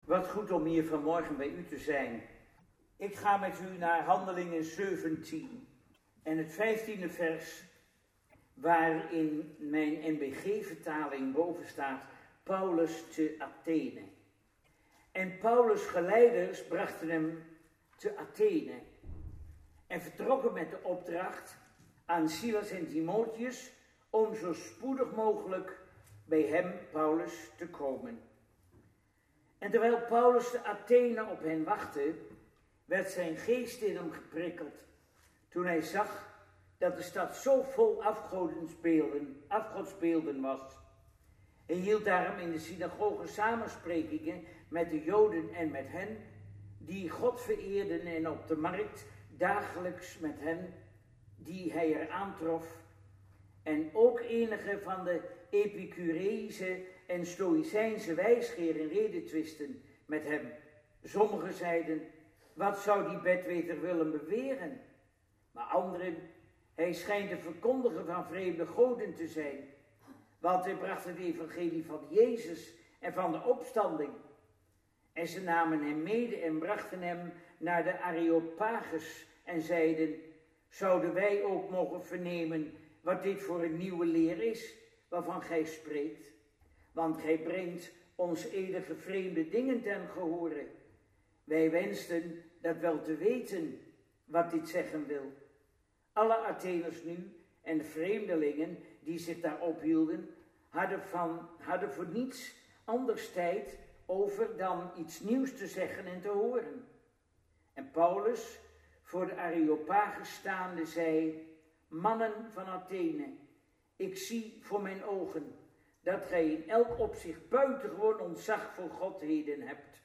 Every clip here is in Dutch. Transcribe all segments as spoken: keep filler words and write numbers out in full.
Wat goed om hier vanmorgen bij u te zijn. Ik ga met u naar Handelingen zeventien en het vijftiende vers, waar in mijn N B G-vertaling boven staat, Paulus te Athene. En Paulus' geleiders brachten hem te Athene en vertrokken met de opdracht aan Silas en Timotheus om zo spoedig mogelijk bij hem, Paulus, te komen. En terwijl Paulus te Athene op hen wachtte, werd zijn geest in hem geprikkeld, toen hij zag dat de stad zo vol afgodsbeelden, afgodsbeelden was. Hij hield daarom in de synagoge samensprekingen met de Joden en met hen, die God vereerden, en op de markt dagelijks met hen, die hij er aantrof. En ook enige van de Epicureïsche en Stoïcijnse wijsgeeren redetwisten met hem. Sommigen zeiden, wat zou die bedweter willen beweren? Maar anderen, hij schijnt een verkondiger van vreemde goden te zijn. Want hij bracht het evangelie van Jezus en van de opstanding. En ze namen hem mede en brachten hem naar de Areopagus en zeiden, zouden wij ook mogen vernemen wat dit voor een nieuwe leer is, waarvan gij spreekt? Want gij brengt ons edige vreemde dingen ten gehore. Wij wensten dat wel te weten wat dit zeggen wil. Alle Atheners nu en de vreemdelingen die zich daar ophielden, hadden, van, hadden voor niets anders tijd over dan iets nieuws te zeggen en te horen. En Paulus, voor de Areopagus staande, zei, mannen van Athene, ik zie voor mijn ogen dat gij in elk opzicht buitengewoon ontzag voor godheden hebt.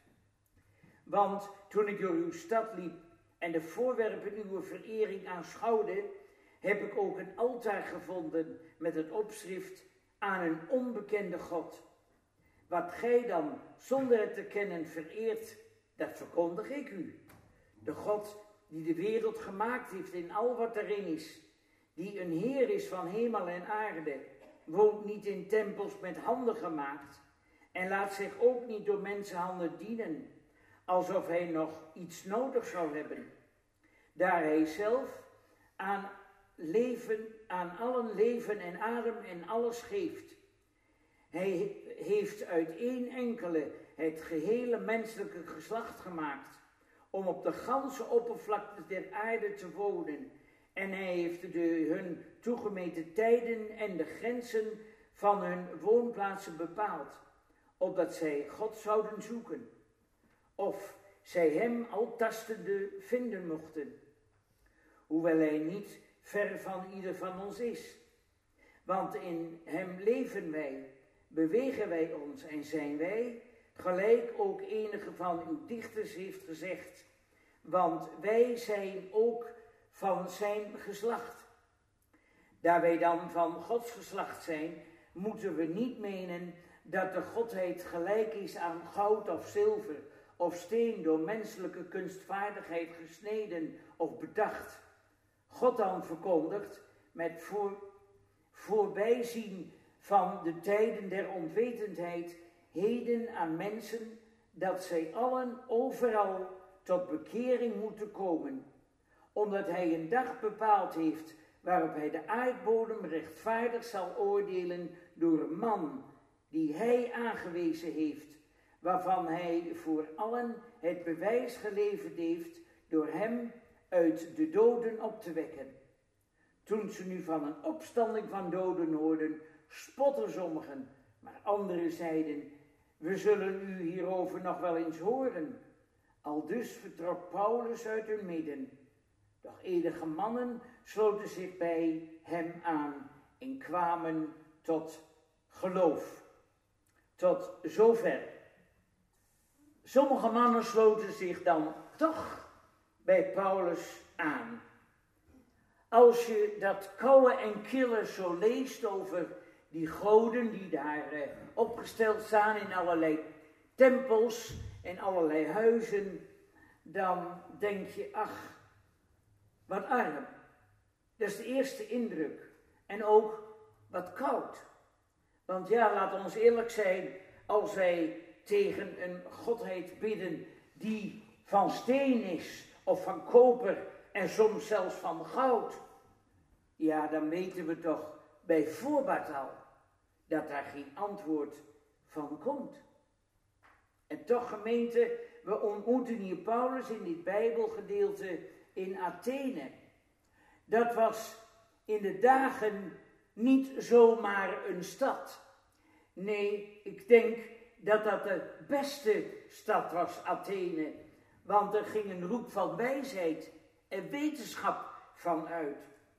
Want toen ik door uw stad liep en de voorwerpen uw verering aanschouwde, heb ik ook een altaar gevonden met het opschrift aan een onbekende God. Wat gij dan zonder het te kennen vereert, dat verkondig ik u. De God die de wereld gemaakt heeft in al wat erin is, die een Heer is van hemel en aarde, woont niet in tempels met handen gemaakt en laat zich ook niet door mensenhanden dienen, alsof hij nog iets nodig zou hebben, daar hij zelf aan leven, aan allen leven en adem en alles geeft. Hij heeft uit één enkele het gehele menselijke geslacht gemaakt, om op de ganse oppervlakte der aarde te wonen. En hij heeft de, hun toegemeten tijden en de grenzen van hun woonplaatsen bepaald, opdat zij God zouden zoeken, of zij hem al tastende vinden mochten, hoewel hij niet ver van ieder van ons is. Want in hem leven wij, bewegen wij ons en zijn wij, gelijk ook enige van uw dichters heeft gezegd, want wij zijn ook van zijn geslacht. Daar wij dan van Gods geslacht zijn, moeten we niet menen dat de godheid gelijk is aan goud of zilver of steen door menselijke kunstvaardigheid gesneden of bedacht. God dan verkondigt met voor, voorbijzien van de tijden der onwetendheid heden aan mensen dat zij allen overal tot bekering moeten komen, omdat hij een dag bepaald heeft waarop hij de aardbodem rechtvaardig zal oordelen door een man die hij aangewezen heeft, waarvan hij voor allen het bewijs geleverd heeft door hem uit de doden op te wekken. Toen ze nu van een opstanding van doden hoorden, spotten sommigen, maar anderen zeiden, we zullen u hierover nog wel eens horen. Aldus vertrok Paulus uit hun midden. Doch enige mannen sloten zich bij hem aan en kwamen tot geloof. Tot zover. Sommige mannen sloten zich dan toch bij Paulus aan. Als je dat koude en kille zo leest over die goden die daar eh, opgesteld staan in allerlei tempels en allerlei huizen, dan denk je, ach, wat arm. Dat is de eerste indruk. En ook wat koud. Want ja, laat ons eerlijk zijn, als wij tegen een godheid bidden die van steen is of van koper en soms zelfs van goud, ja, dan weten we toch bij voorbaat al dat daar geen antwoord van komt. En toch, gemeente, we ontmoeten hier Paulus in dit Bijbelgedeelte in Athene. Dat was in de dagen niet zomaar een stad. Nee, ik denk dat dat de beste stad was, Athene. Want er ging een roep van wijsheid en wetenschap van uit.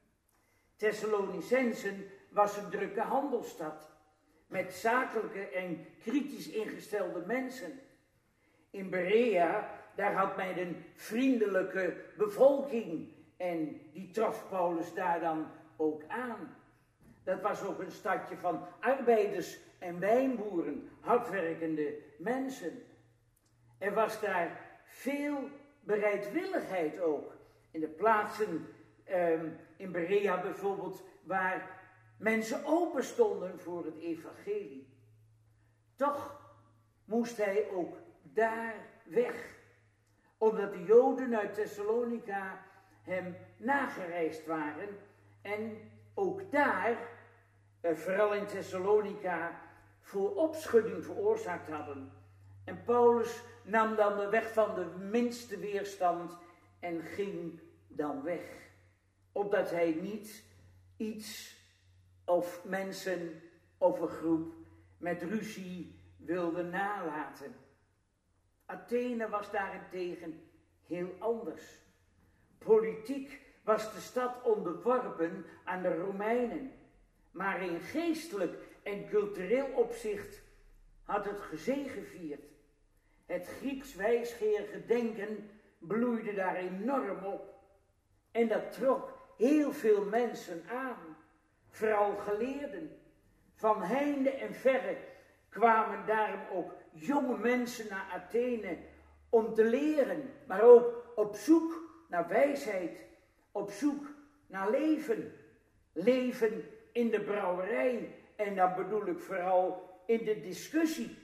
Thessalonicensen was een drukke handelsstad, met zakelijke en kritisch ingestelde mensen. In Berea, daar had men een vriendelijke bevolking en die trof Paulus daar dan ook aan. Dat was ook een stadje van arbeiders en wijnboeren, hardwerkende mensen. Er was daar veel bereidwilligheid ook. In de plaatsen um, in Berea bijvoorbeeld, waar mensen open stonden voor het evangelie. Toch moest hij ook daar weg, omdat de Joden uit Thessalonica hem nagereisd waren en ook daar, eh, vooral in Thessalonica, voor opschudding veroorzaakt hadden. En Paulus nam dan de weg van de minste weerstand en ging dan weg, opdat hij niet iets of mensen of een groep met ruzie wilde nalaten. Athene was daarentegen heel anders. Politiek was de stad onderworpen aan de Romeinen, maar in geestelijk en cultureel opzicht had het gezegevierd. Het Grieks wijsgeerige denken bloeide daar enorm op en dat trok heel veel mensen aan, vooral geleerden. Van heinde en verre kwamen daarom ook jonge mensen naar Athene om te leren, maar ook op zoek naar wijsheid, op zoek naar leven. Leven in de brouwerij en dan bedoel ik vooral in de discussie.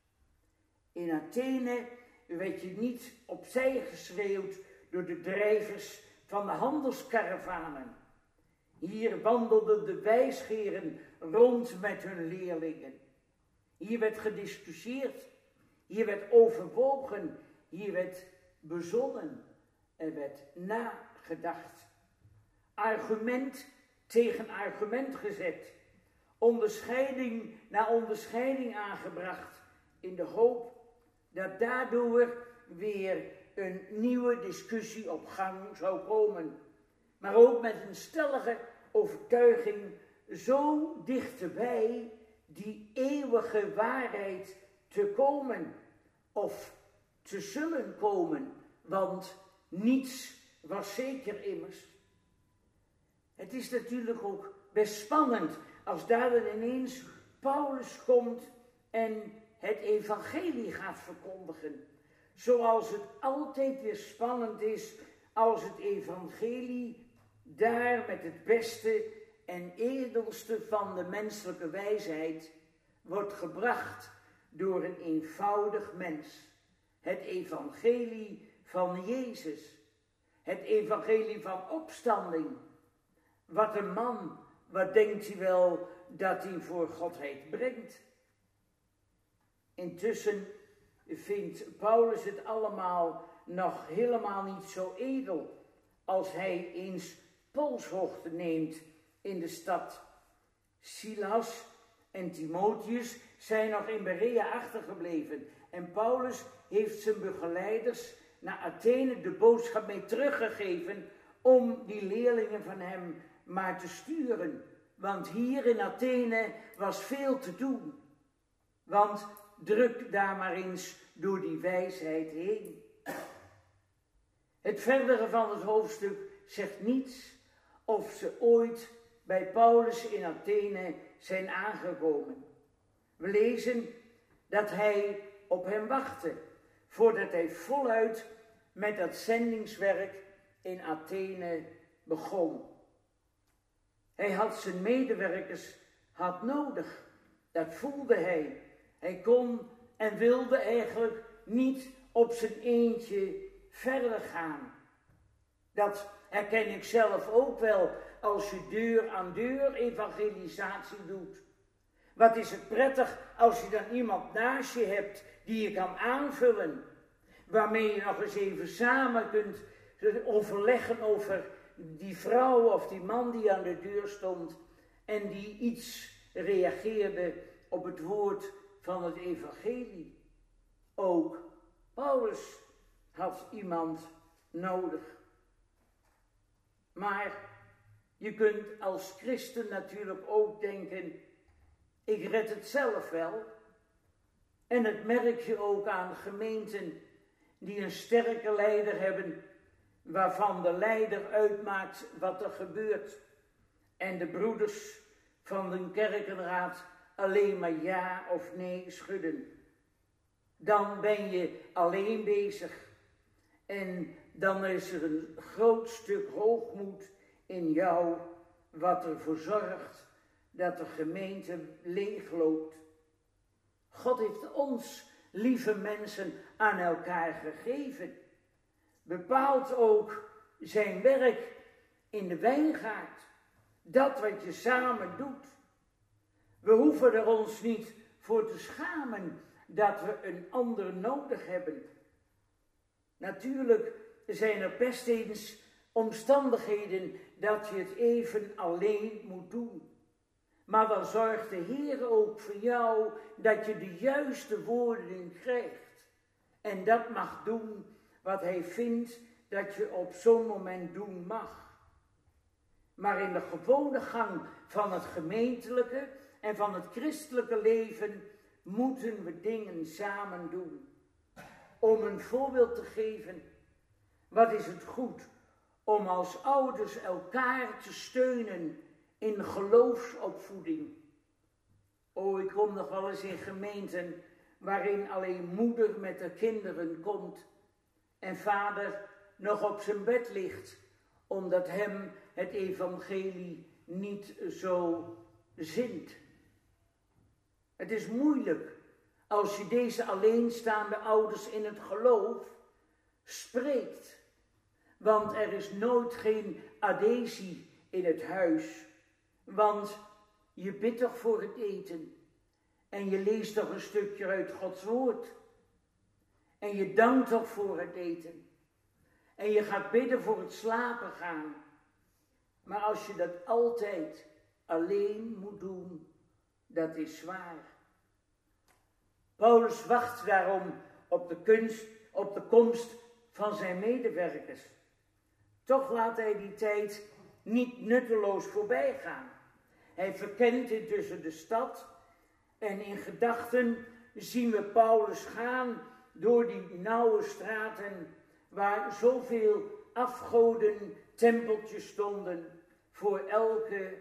In Athene werd je niet opzij geschreeuwd door de drijvers van de handelskaravanen. Hier wandelden de wijsgeren rond met hun leerlingen. Hier werd gediscussieerd, hier werd overwogen, hier werd bezonnen, er werd nagedacht. Argument tegen argument gezet, onderscheiding na onderscheiding aangebracht, in de hoop dat daardoor weer een nieuwe discussie op gang zou komen. Maar ook met een stellige overtuiging zo dichterbij die eeuwige waarheid te komen of te zullen komen, want niets was zeker immers. Het is natuurlijk ook best spannend als daar dan ineens Paulus komt en het evangelie gaat verkondigen. Zoals het altijd weer spannend is als het evangelie daar met het beste en edelste van de menselijke wijsheid wordt gebracht door een eenvoudig mens. Het evangelie van Jezus. Het evangelie van opstanding. Wat een man, wat denkt u wel dat hij voor Godheid brengt? Intussen vindt Paulus het allemaal nog helemaal niet zo edel als hij eens polshoogte neemt in de stad. Silas en Timotheus zijn nog in Berea achtergebleven en Paulus heeft zijn begeleiders naar Athene de boodschap mee teruggegeven om die leerlingen van hem maar te sturen. Want hier in Athene was veel te doen. Want druk daar maar eens door die wijsheid heen. Het verdere van het hoofdstuk zegt niets of ze ooit bij Paulus in Athene zijn aangekomen. We lezen dat hij op hem wachtte, voordat hij voluit met dat zendingswerk in Athene begon. Hij had zijn medewerkers had nodig, dat voelde hij. Hij kon en wilde eigenlijk niet op zijn eentje verder gaan. Dat herken ik zelf ook wel als je deur aan deur evangelisatie doet. Wat is het prettig als je dan iemand naast je hebt die je kan aanvullen. Waarmee je nog eens even samen kunt overleggen over die vrouw of die man die aan de deur stond. En die iets reageerde op het woord van het evangelie. Ook Paulus had iemand nodig. Maar je kunt als christen natuurlijk ook denken, ik red het zelf wel. En dat merk je ook aan gemeenten die een sterke leider hebben, waarvan de leider uitmaakt wat er gebeurt. En de broeders van de kerkenraad alleen maar ja of nee schudden. Dan ben je alleen bezig. En dan is er een groot stuk hoogmoed in jou, wat ervoor zorgt dat de gemeente leegloopt. God heeft ons, lieve mensen, aan elkaar gegeven. Bepaalt ook zijn werk in de wijngaard. Dat wat je samen doet. We hoeven er ons niet voor te schamen dat we een ander nodig hebben. Natuurlijk zijn er best eens omstandigheden dat je het even alleen moet doen. Maar dan zorgt de Heer ook voor jou dat je de juiste woorden krijgt. En dat mag doen wat Hij vindt dat je op zo'n moment doen mag. Maar in de gewone gang van het gemeentelijke en van het christelijke leven moeten we dingen samen doen. Om een voorbeeld te geven, wat is het goed om als ouders elkaar te steunen in geloofsopvoeding. Oh, ik kom nog wel eens in gemeenten waarin alleen moeder met de kinderen komt en vader nog op zijn bed ligt, omdat hem het evangelie niet zo zint. Het is moeilijk als je deze alleenstaande ouders in het geloof spreekt, want er is nooit geen adhesie in het huis, want je bidt toch voor het eten en je leest toch een stukje uit Gods woord en je dankt toch voor het eten en je gaat bidden voor het slapen gaan. Maar als je dat altijd alleen moet doen, dat is zwaar. Paulus wacht daarom op de, kunst, op de komst van zijn medewerkers. Toch laat hij die tijd niet nutteloos voorbij gaan. Hij verkent intussen de stad en in gedachten zien we Paulus gaan door die nauwe straten waar zoveel afgoden, tempeltjes stonden, voor elke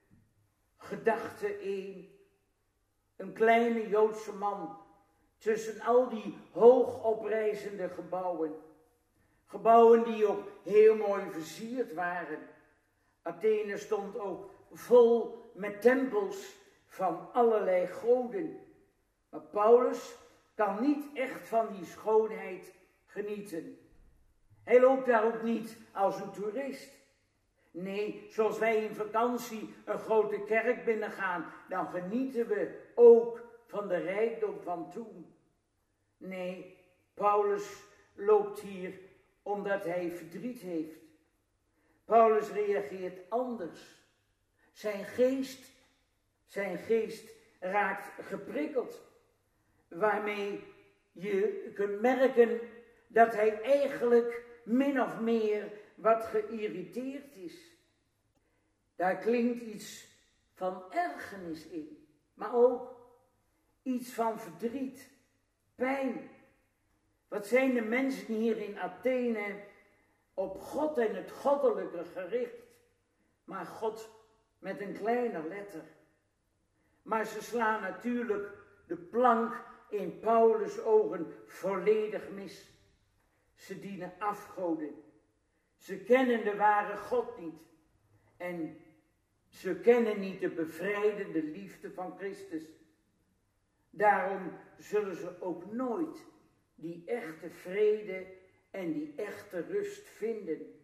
gedachte één. Een kleine Joodse man tussen al die hoog oprijzende gebouwen. Gebouwen die ook heel mooi versierd waren. Athene stond ook vol met tempels van allerlei goden. Maar Paulus kan niet echt van die schoonheid genieten. Hij loopt daar ook niet als een toerist. Nee, zoals wij in vakantie een grote kerk binnengaan, dan genieten we ook van de rijkdom van toen. Nee, Paulus loopt hier omdat hij verdriet heeft. Paulus reageert anders. Zijn geest, zijn geest raakt geprikkeld, waarmee je kunt merken dat hij eigenlijk min of meer wat geïrriteerd is. Daar klinkt iets van ergernis in, maar ook iets van verdriet, pijn. Wat zijn de mensen hier in Athene op God en het goddelijke gericht, maar God met een kleine letter. Maar ze slaan natuurlijk de plank in Paulus' ogen volledig mis. Ze dienen afgoden. Ze kennen de ware God niet. En ze kennen niet de bevrijdende liefde van Christus. Daarom zullen ze ook nooit die echte vrede en die echte rust vinden.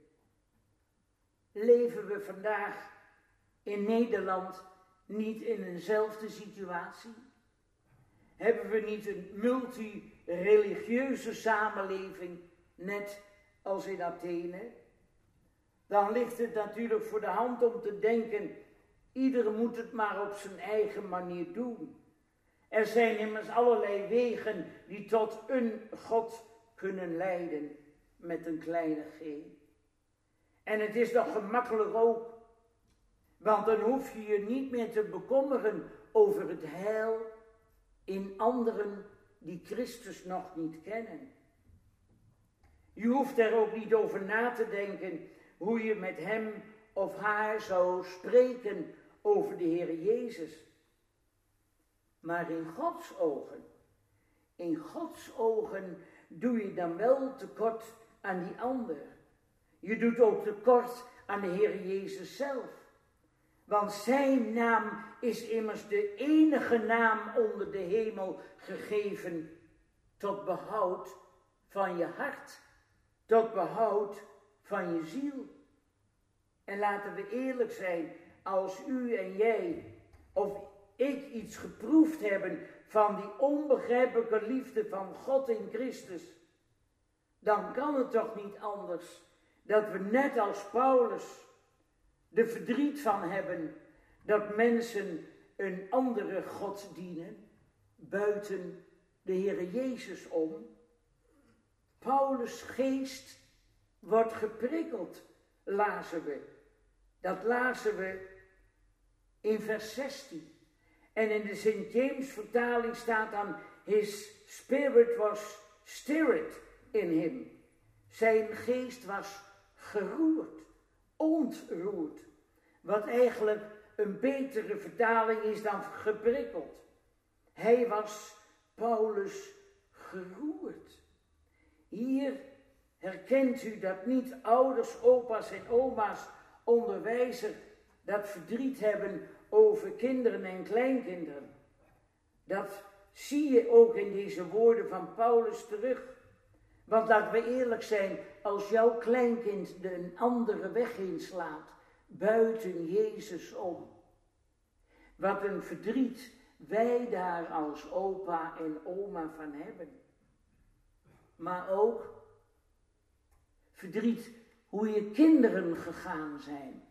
Leven we vandaag in Nederland niet in eenzelfde situatie? Hebben we niet een multireligieuze samenleving, net als in Athene? Dan ligt het natuurlijk voor de hand om te denken, ieder moet het maar op zijn eigen manier doen. Er zijn immers allerlei wegen die tot een God kunnen leiden, met een kleine g. En het is nog gemakkelijk ook, want dan hoef je je niet meer te bekommeren over het heil in anderen die Christus nog niet kennen. Je hoeft er ook niet over na te denken hoe je met hem of haar zou spreken over de Heer Jezus. Maar in Gods ogen, in Gods ogen doe je dan wel tekort aan die ander. Je doet ook tekort aan de Heer Jezus zelf. Want zijn naam is immers de enige naam onder de hemel gegeven tot behoud van je hart, tot behoud van je ziel. En laten we eerlijk zijn, als u en jij of ik iets geproefd hebben van die onbegrijpelijke liefde van God in Christus, dan kan het toch niet anders dat we net als Paulus er verdriet van hebben dat mensen een andere God dienen, buiten de Heere Jezus om. Paulus' geest wordt geprikkeld, lazen we. Dat lazen we in vers zestien. En in de Saint James vertaling staat dan, his spirit was stirred in him. Zijn geest was geroerd, ontroerd. Wat eigenlijk een betere vertaling is dan geprikkeld. Hij was, Paulus, geroerd. Hier herkent u dat niet ouders, opa's en oma's, onderwijzer, dat verdriet hebben over kinderen en kleinkinderen. Dat zie je ook in deze woorden van Paulus terug. Want laten we eerlijk zijn, als jouw kleinkind de een andere weg inslaat, buiten Jezus om. Wat een verdriet wij daar als opa en oma van hebben. Maar ook verdriet hoe je kinderen gegaan zijn.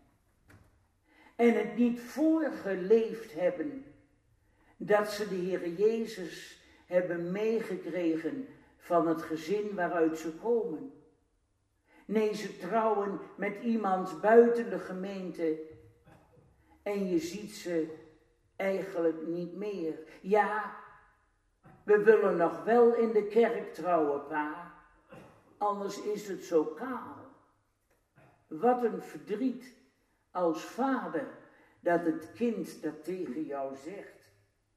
En het niet voorgeleefd hebben dat ze de Heer Jezus hebben meegekregen van het gezin waaruit ze komen. Nee, ze trouwen met iemand buiten de gemeente en je ziet ze eigenlijk niet meer. Ja, we willen nog wel in de kerk trouwen, pa, anders is het zo kaal. Wat een verdriet als vader dat het kind dat tegen jou zegt.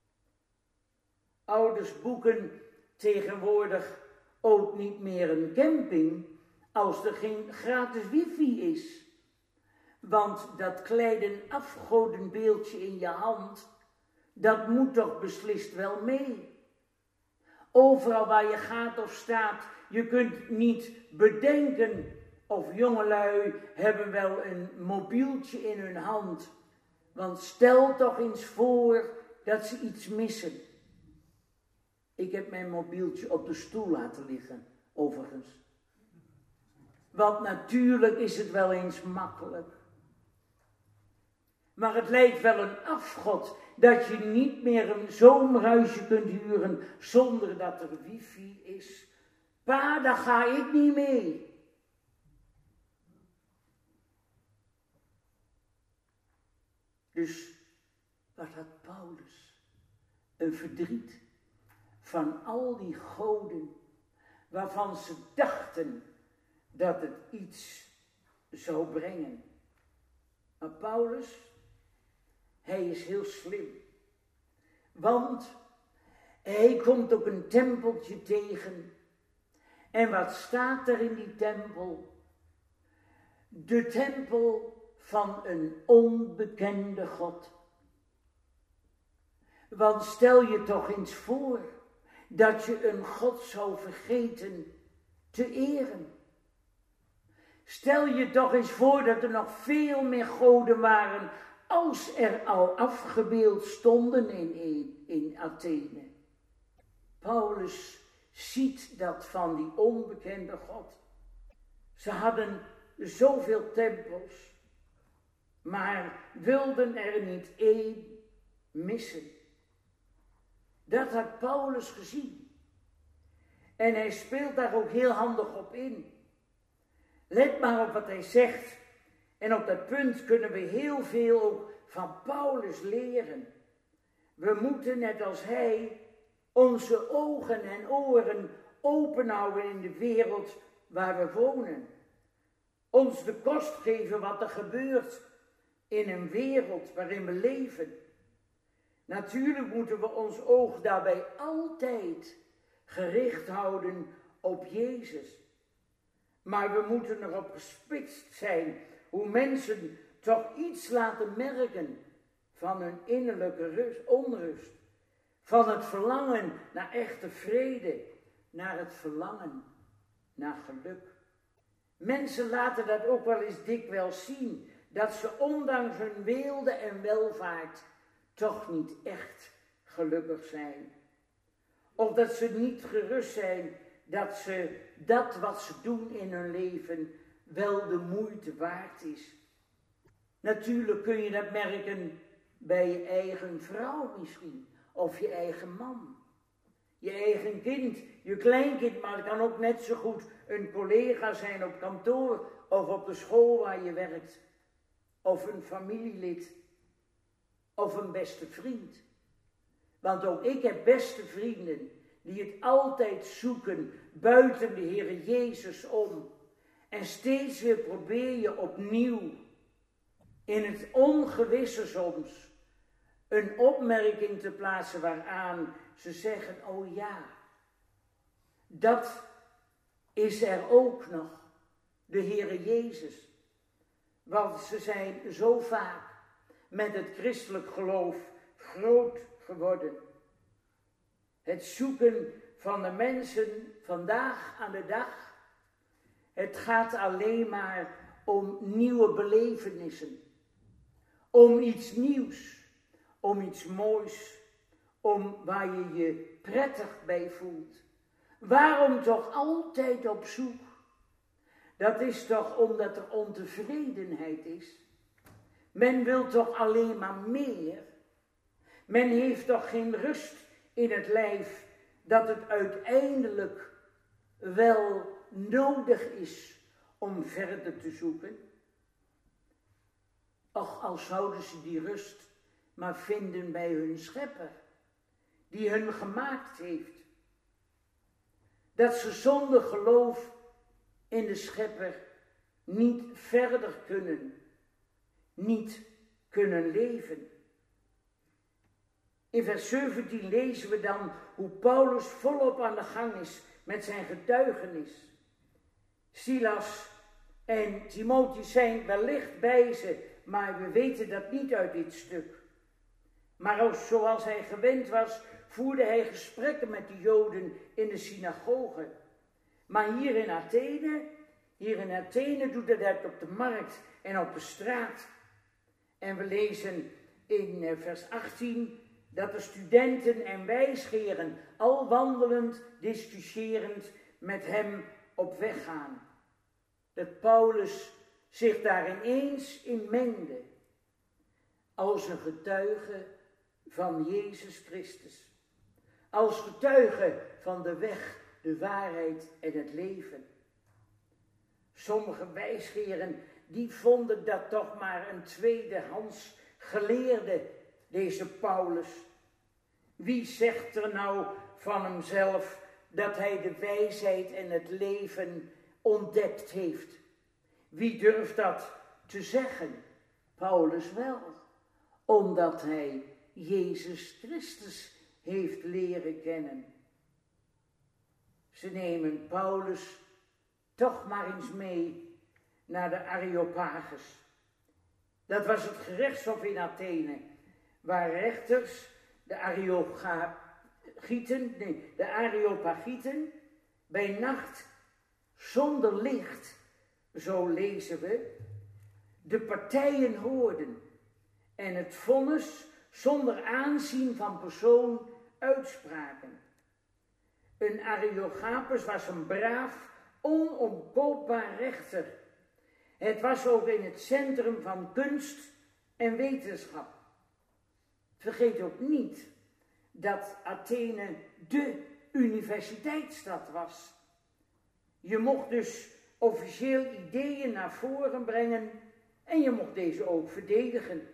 Ouders boeken tegenwoordig ook niet meer een camping als er geen gratis wifi is. Want dat kleine afgodenbeeldje in je hand, dat moet toch beslist wel mee. Overal waar je gaat of staat, je kunt niet bedenken of jongelui hebben wel een mobieltje in hun hand. Want stel toch eens voor dat ze iets missen. Ik heb mijn mobieltje op de stoel laten liggen, overigens. Want natuurlijk is het wel eens makkelijk. Maar het lijkt wel een afgod dat je niet meer een zomerhuisje kunt huren zonder dat er wifi is. Pa, daar ga ik niet mee. Dus wat had Paulus? Een verdriet van al die goden waarvan ze dachten dat het iets zou brengen. Maar Paulus, hij is heel slim. Want hij komt ook een tempeltje tegen. En wat staat er in die tempel? De tempel van een onbekende God. Want stel je toch eens voor dat je een God zou vergeten te eren. Stel je toch eens voor dat er nog veel meer goden waren als er al afgebeeld stonden in, in Athene. Paulus ziet dat van die onbekende God. Ze hadden zoveel tempels, maar wilden er niet één missen. Dat had Paulus gezien. En hij speelt daar ook heel handig op in. Let maar op wat hij zegt. En op dat punt kunnen we heel veel ook van Paulus leren. We moeten, net als hij, onze ogen en oren open houden in de wereld waar we wonen. Ons de kost geven wat er gebeurt in een wereld waarin we leven. Natuurlijk moeten we ons oog daarbij altijd gericht houden op Jezus. Maar we moeten erop gespitst zijn hoe mensen toch iets laten merken van hun innerlijke rust, onrust. Van het verlangen naar echte vrede, naar het verlangen naar geluk. Mensen laten dat ook wel eens dikwijls zien, dat ze ondanks hun weelde en welvaart toch niet echt gelukkig zijn. Of dat ze niet gerust zijn dat ze dat wat ze doen in hun leven wel de moeite waard is. Natuurlijk kun je dat merken bij je eigen vrouw misschien, of je eigen man. Je eigen kind, je kleinkind, maar het kan ook net zo goed een collega zijn op kantoor of op de school waar je werkt. Of een familielid, of een beste vriend. Want ook ik heb beste vrienden die het altijd zoeken buiten de Heere Jezus om. En steeds weer probeer je opnieuw, in het ongewisse soms, een opmerking te plaatsen waaraan ze zeggen, oh ja, dat is er ook nog, de Heere Jezus. Want ze zijn zo vaak met het christelijk geloof groot geworden. Het zoeken van de mensen vandaag aan de dag. Het gaat alleen maar om nieuwe belevenissen. Om iets nieuws. Om iets moois. Om waar je je prettig bij voelt. Waarom toch altijd op zoek? Dat is toch omdat er ontevredenheid is. Men wil toch alleen maar meer. Men heeft toch geen rust in het lijf dat het uiteindelijk wel nodig is om verder te zoeken. Och, al zouden ze die rust maar vinden bij hun schepper, die hun gemaakt heeft. Dat ze zonder geloof in de schepper niet verder kunnen, niet kunnen leven. In vers zeventien lezen we dan hoe Paulus volop aan de gang is met zijn getuigenis. Silas en Timotheus zijn wellicht bij ze, maar we weten dat niet uit dit stuk. Maar zoals hij gewend was, voerde hij gesprekken met de Joden in de synagoge. Maar hier in Athene, hier in Athene doet hij dat op de markt en op de straat. En we lezen in vers achttien dat de studenten en wijsgeren al wandelend, discussierend met hem op weg gaan. Dat Paulus zich daar ineens in mengde, als een getuige van Jezus Christus. Als getuige van de weg, de waarheid en het leven. Sommige wijsgeren, die vonden dat toch maar een tweedehands geleerde, deze Paulus. Wie zegt er nou van hemzelf dat hij de wijsheid en het leven ontdekt heeft? Wie durft dat te zeggen? Paulus wel, omdat hij Jezus Christus heeft leren kennen. Ze nemen Paulus toch maar eens mee naar de Areopagus. Dat was het gerechtshof in Athene, waar rechters de Areopagieten, nee, de Areopagieten, bij nacht zonder licht, zo lezen we, de partijen hoorden en het vonnis zonder aanzien van persoon uitspraken. Een Areopagus was een braaf, onomkoopbaar rechter. Het was ook in het centrum van kunst en wetenschap. Vergeet ook niet dat Athene de universiteitsstad was. Je mocht dus officieel ideeën naar voren brengen en je mocht deze ook verdedigen.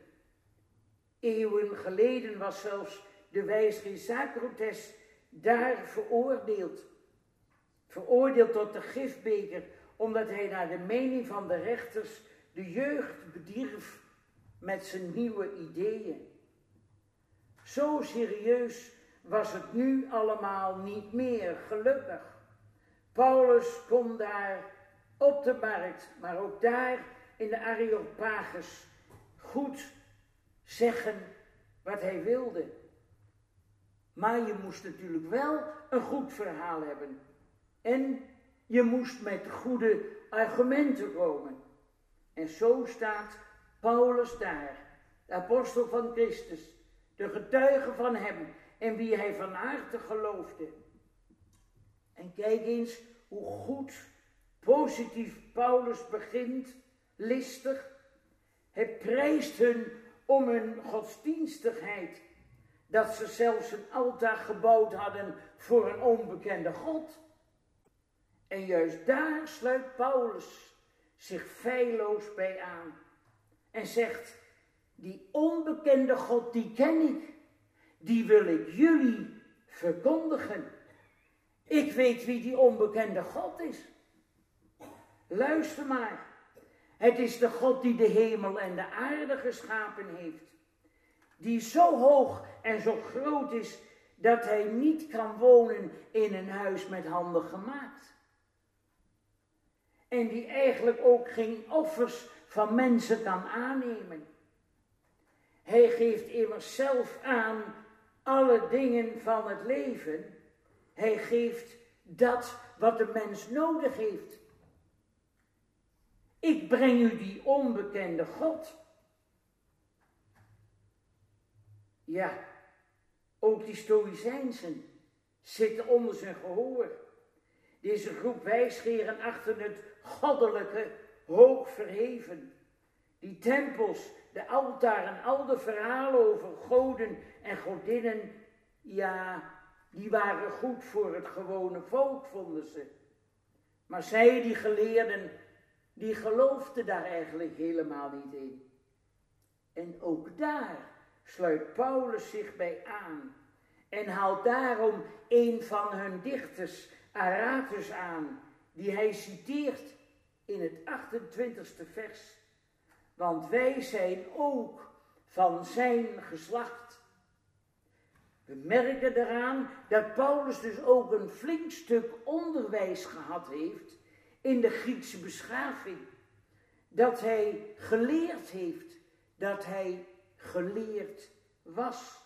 Eeuwen geleden was zelfs de wijsgeer Socrates daar veroordeeld. Veroordeeld tot de gifbeker, omdat hij naar de mening van de rechters de jeugd bedierf met zijn nieuwe ideeën. Zo serieus was het nu allemaal niet meer, gelukkig. Paulus kon daar op de markt, maar ook daar in de Areopagus goed zeggen wat hij wilde. Maar je moest natuurlijk wel een goed verhaal hebben. En je moest met goede argumenten komen. En zo staat Paulus daar, de apostel van Christus, de getuige van hem en wie hij van harte geloofde. En kijk eens hoe goed, positief Paulus begint, listig. Hij prijst hun om hun godsdienstigheid, dat ze zelfs een altaar gebouwd hadden voor een onbekende God. En juist daar sluit Paulus zich feilloos bij aan en zegt, die onbekende God, die ken ik, die wil ik jullie verkondigen. Ik weet wie die onbekende God is. Luister maar, het is de God die de hemel en de aarde geschapen heeft, die zo hoog en zo groot is, dat hij niet kan wonen in een huis met handen gemaakt. En die eigenlijk ook geen offers van mensen kan aannemen. Hij geeft immers zelf aan alle dingen van het leven. Hij geeft dat wat de mens nodig heeft. Ik breng u die onbekende God. Ja, ook die Stoïcijnsen zitten onder zijn gehoor. Deze groep wijsgeren achter het goddelijke hoog verheven. Die tempels, de altaren, al de verhalen over goden en godinnen, ja, die waren goed voor het gewone volk, vonden ze. Maar zij, die geleerden, die geloofden daar eigenlijk helemaal niet in. En ook daar sluit Paulus zich bij aan en haalt daarom een van hun dichters, Aratus, aan, die hij citeert in het achtentwintigste vers. Want wij zijn ook van zijn geslacht. We merken eraan dat Paulus dus ook een flink stuk onderwijs gehad heeft in de Griekse beschaving. Dat hij geleerd heeft, dat hij geleerd was.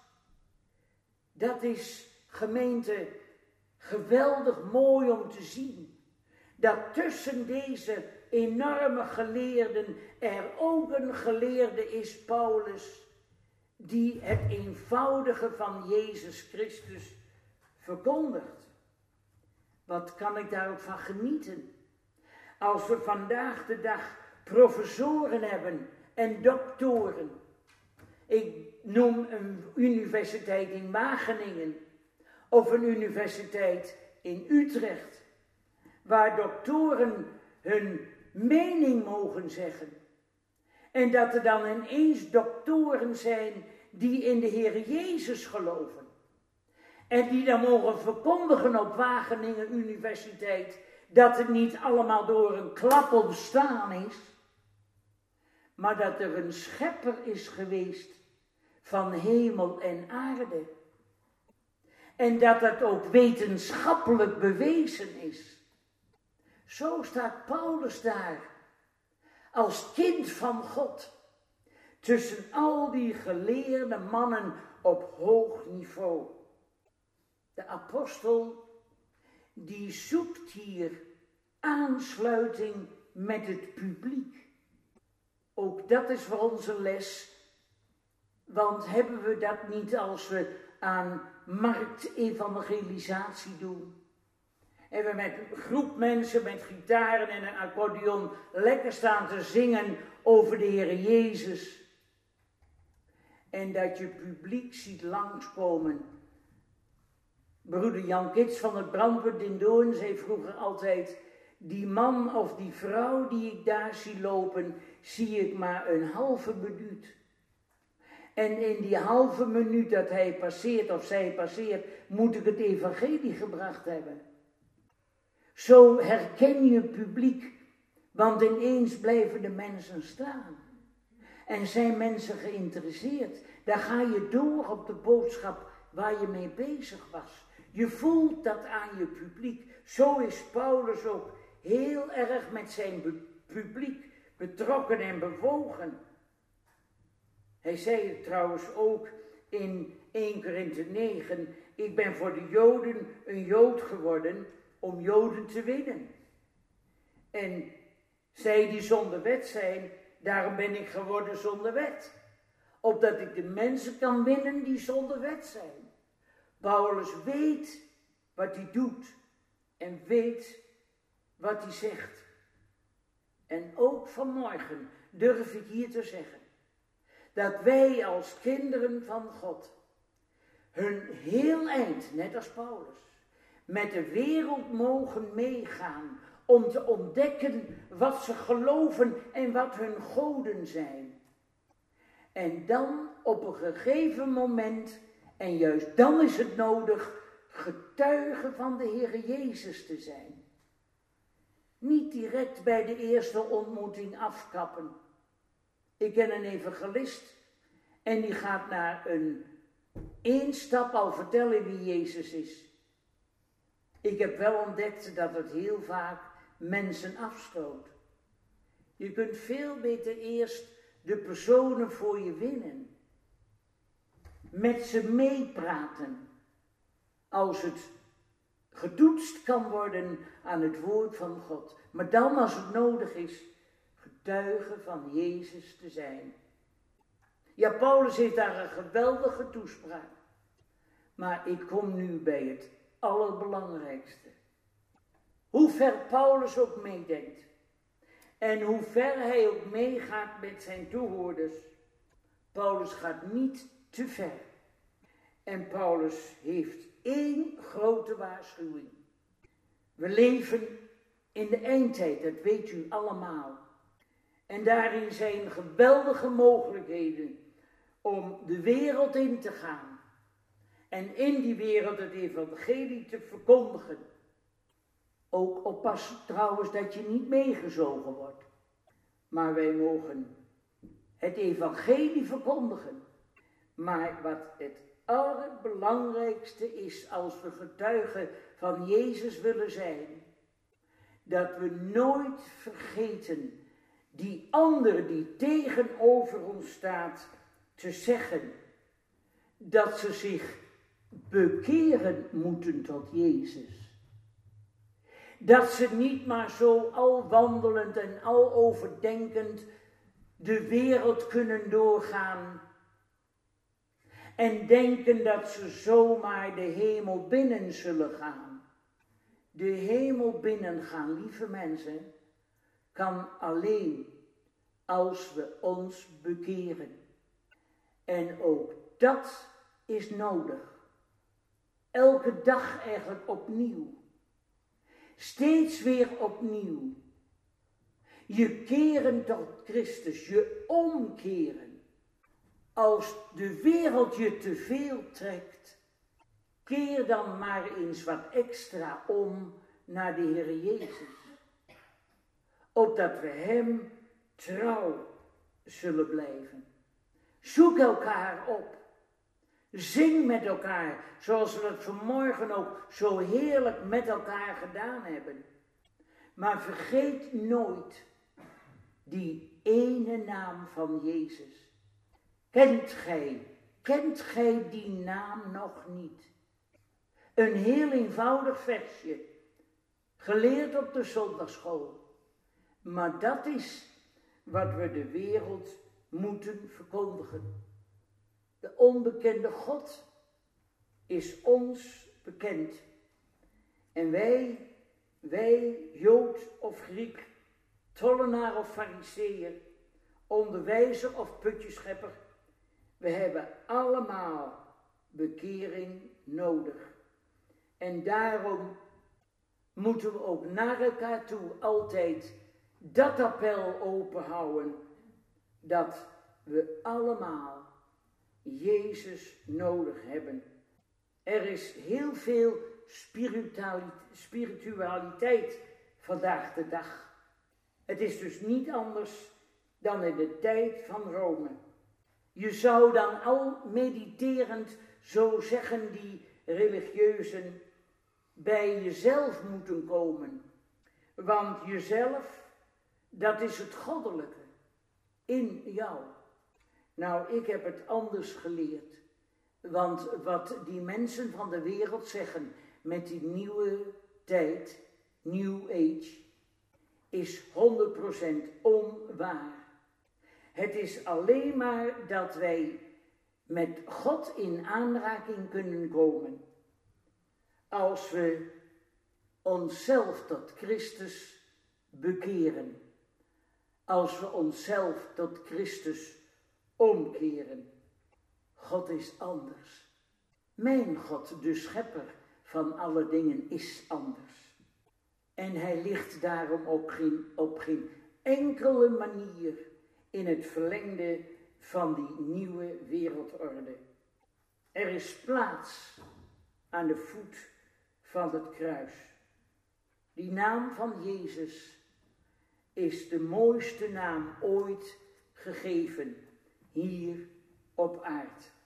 Dat is, gemeente, geweldig mooi om te zien. Dat tussen deze enorme geleerden er ook een geleerde is, Paulus, die het eenvoudige van Jezus Christus verkondigt. Wat kan ik daar ook van genieten? Als we vandaag de dag professoren hebben en doktoren. Ik noem een universiteit in Wageningen of een universiteit in Utrecht, waar doktoren hun mening mogen zeggen. En dat er dan ineens doktoren zijn die in de Heer Jezus geloven. En die dan mogen verkondigen op Wageningen Universiteit dat het niet allemaal door een klap ontstaan is, maar dat er een schepper is geweest van hemel en aarde. En dat dat ook wetenschappelijk bewezen is. Zo staat Paulus daar, als kind van God, tussen al die geleerde mannen op hoog niveau. De apostel die zoekt hier aansluiting met het publiek. Ook dat is voor onze les, want hebben we dat niet als we aan marktevangelisatie doen? En we met een groep mensen met gitaren en een accordeon lekker staan te zingen over de Heer Jezus. En dat je publiek ziet langskomen. Broeder Jan Kits van het Brandpunt in Doorn zei vroeger altijd: die man of die vrouw die ik daar zie lopen, zie ik maar een halve minuut. En in die halve minuut dat hij passeert of zij passeert, moet ik het evangelie gebracht hebben. Zo herken je het publiek, want ineens blijven de mensen staan. En zijn mensen geïnteresseerd. Dan ga je door op de boodschap waar je mee bezig was. Je voelt dat aan je publiek. Zo is Paulus ook heel erg met zijn be- publiek betrokken en bewogen. Hij zei het trouwens ook in Eerste Korinthe negen. Ik ben voor de Joden een Jood geworden om Joden te winnen. En zij die zonder wet zijn, daarom ben ik geworden zonder wet. Opdat ik de mensen kan winnen die zonder wet zijn. Paulus weet wat hij doet en weet wat hij zegt. En ook vanmorgen durf ik hier te zeggen dat wij als kinderen van God hun heel eind, net als Paulus, met de wereld mogen meegaan om te ontdekken wat ze geloven en wat hun goden zijn. En dan op een gegeven moment, en juist dan is het nodig, getuige van de Heer Jezus te zijn. Niet direct bij de eerste ontmoeting afkappen. Ik ken een evangelist en die gaat na een één stap al vertellen wie Jezus is. Ik heb wel ontdekt dat het heel vaak mensen afstoot. Je kunt veel beter eerst de personen voor je winnen. Met ze meepraten. Als het getoetst kan worden aan het woord van God. Maar dan als het nodig is, getuige van Jezus te zijn. Ja, Paulus heeft daar een geweldige toespraak. Maar ik kom nu bij het allerbelangrijkste. Hoe ver Paulus ook meedenkt. En hoe ver hij ook meegaat met zijn toehoorders. Paulus gaat niet te ver. En Paulus heeft één grote waarschuwing. We leven in de eindtijd, dat weet u allemaal. En daarin zijn geweldige mogelijkheden om de wereld in te gaan. En in die wereld het evangelie te verkondigen. Ook oppassen trouwens dat je niet meegezogen wordt. Maar wij mogen het evangelie verkondigen. Maar wat het allerbelangrijkste is als we getuigen van Jezus willen zijn. Dat we nooit vergeten die ander die tegenover ons staat te zeggen. Dat ze zich bekeren moeten tot Jezus. Dat ze niet maar zo al wandelend en al overdenkend de wereld kunnen doorgaan. En denken dat ze zomaar de hemel binnen zullen gaan. De hemel binnen gaan, lieve mensen, kan alleen als we ons bekeren. En ook dat is nodig. Elke dag eigenlijk opnieuw. Steeds weer opnieuw. Je keren tot Christus, je omkeren. Als de wereld je te veel trekt, keer dan maar eens wat extra om naar de Heer Jezus. Opdat we Hem trouw zullen blijven. Zoek elkaar op. Zing met elkaar, zoals we het vanmorgen ook zo heerlijk met elkaar gedaan hebben. Maar vergeet nooit die ene naam van Jezus. Kent gij kent gij die naam nog niet? Een heel eenvoudig versje, geleerd op de zondagschool. Maar dat is wat we de wereld moeten verkondigen. De onbekende God is ons bekend. En wij, wij, Jood of Griek, tollenaar of fariseer, onderwijzer of putjeschepper, we hebben allemaal bekering nodig. En daarom moeten we ook naar elkaar toe altijd dat appel openhouden, dat we allemaal Jezus nodig hebben. Er is heel veel spiritualiteit vandaag de dag. Het is dus niet anders dan in de tijd van Rome. Je zou dan al mediterend, zo zeggen die religieuzen, bij jezelf moeten komen. Want jezelf, dat is het goddelijke in jou. Nou, ik heb het anders geleerd. Want wat die mensen van de wereld zeggen met die nieuwe tijd, New Age, is honderd procent onwaar. Het is alleen maar dat wij met God in aanraking kunnen komen als we onszelf tot Christus bekeren. Als we onszelf tot Christus omkeren. God is anders. Mijn God, de schepper van alle dingen, is anders. En hij ligt daarom op geen, op geen enkele manier in het verlengde van die nieuwe wereldorde. Er is plaats aan de voet van het kruis. Die naam van Jezus is de mooiste naam ooit gegeven hier op aarde.